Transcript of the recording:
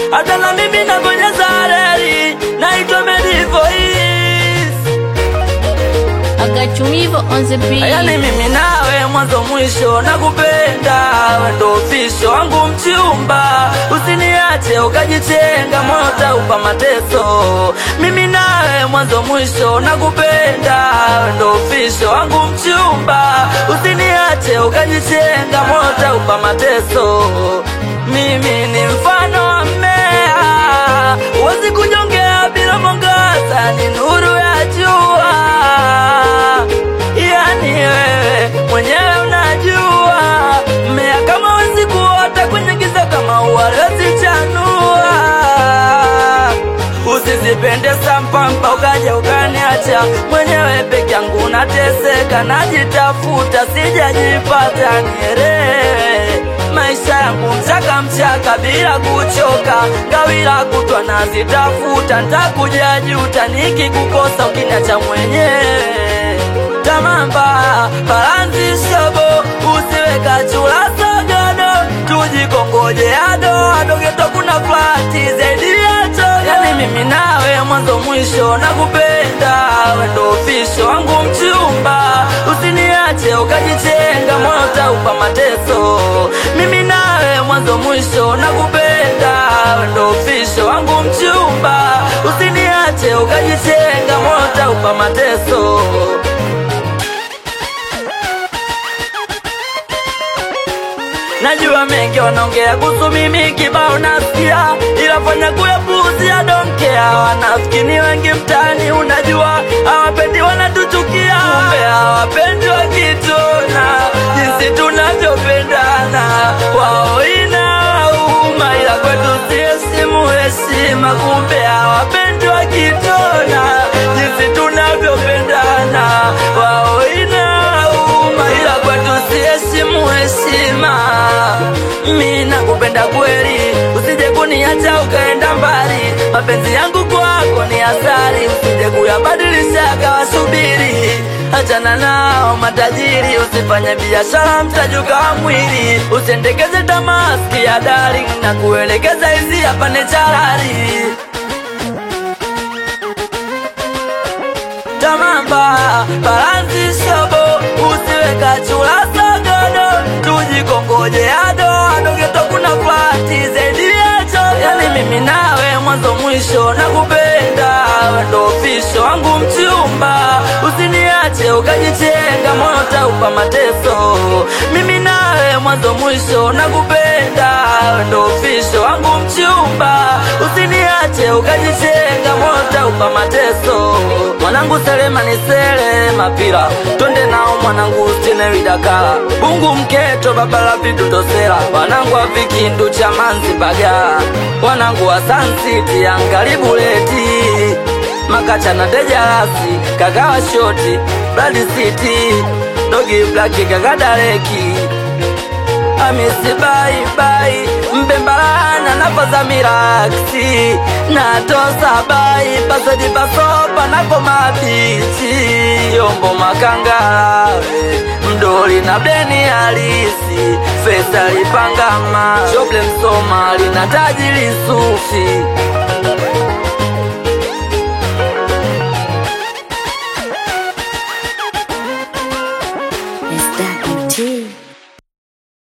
hata na mimi nabonyeza reli, naitwa Medivoice. Agachumivo on the beat. Yani mimi nawe mwanzo mwisho nakupenda, wewe ndo ofisho wangu mchumba, usiniache ukajitenga, moyo upa mateso. Mimi nawe mwanzo mwisho nakupenda, wewe ndo ofisho wangu mchumba, usiniache ukajitenga, moyo upa mateso. Mimi ni mfano wa mmea, huwezi kunyongea bila mwangaza, ni nuru ya jua. Yani wewe mwenyewe unajua, mmea kama wezi kuota kwenye giza, kama uwalezi chanua. Usizipende sampampa ukaja ukaniacha, mwenyewe peke yangu nateseka, najitafuta sijajipata. Nielewe maisha yangu mchaka bila kuchoka, gawila kutwa nazitafuta, ntakuja juta nikikukosa ukiniacha mwenyewe. Tamamba balanzi shobo, usiweka chula sagado, tujikongoje ado geto kuna flati zaidi yacho. Yani mimi nawe mwanzo mwisho nakupenda, wewe ndo ofisho wangu mchumba, usiniache ukajitenga, moyo upa mateso. Mimi nawe mwanzo mwisho nakupenda, wewe ndo ofisho wangu mchumba, usiniache ukajitenga, moyo upa mateso. Najua mengi wanaongea kuhusu mimi kibao nasikia, ila fanya kuyapuuzia don't care. Wanafiki ni wengi mtaani, unajua hawapendi wanatuchukia, kumbe hawapendi wakitona jinsi tunavyopendana. Wao inauma, ila kwetu si heshima, kumbe hawapendi wakitona jinsi tunavyopendana. Wao inauma, ila kwetu si heshima. Mimi nakupenda kweli, usije kuniacha ukaenda mbali, mapenzi yangu kwako ni asari, usije kuyabadilisha kawasubiri. Achana nao matajiri, usifanye biashara mtajuka wa mwili, usendekeze tamaski ya darling, na kuelekeza hizi hapa ni charari. Tamamba balanzi shobo, usiweka chula sagado, tujikongoje ado geto kuna flati zaidi yacho. Yani mimi nawe mwanzo mwisho nakupenda, wewe ndo ofisho wangu mchumba, usiniache ukajitenga, moyo upa mateso. Mimi nawe mwanzo mwisho nakupenda, wewe ndo ofisho wangu mchumba, usiniache ukajitenga, moyo upa mateso. Mwanangu Selema ni sele mapira, twende nao mwanangu stine widakala, bungu mketo babala vidu tosela, wanangu wa vikindu cha manzi bagala, wanangu wa Sun City angaribu leti, makacha na dejarasi, kagawa shoti, Blood City, dogi blaki kagadareki, amisi bye bye, mbembalana napoza miraksi, natosa bai pasodi pasopa napo mabichi, yombo makangala mdoli na bleni halisi, fesa lipangama, shoble msomali na tajiri sufi.